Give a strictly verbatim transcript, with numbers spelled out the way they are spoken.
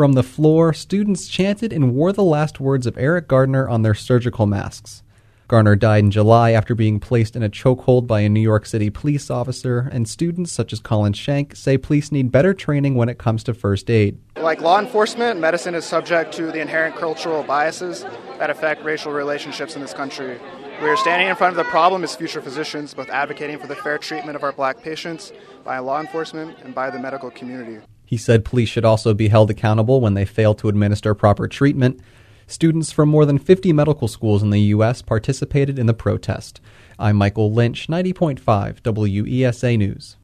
From the floor, students chanted and wore the last words of Eric Gardner on their surgical masks. Garner died in July after being placed in a chokehold by a New York City police officer, and students such as Colin Shank say police need better training when it comes to first aid. Like law enforcement, medicine is subject to the inherent cultural biases that affect racial relationships in this country. We are standing in front of the problem as future physicians, both advocating for the fair treatment of our black patients by law enforcement and by the medical community. He said police should also be held accountable when they fail to administer proper treatment. Students from more than fifty medical schools in the U S participated in the protest. I'm Michael Lynch, ninety point five W E S A News.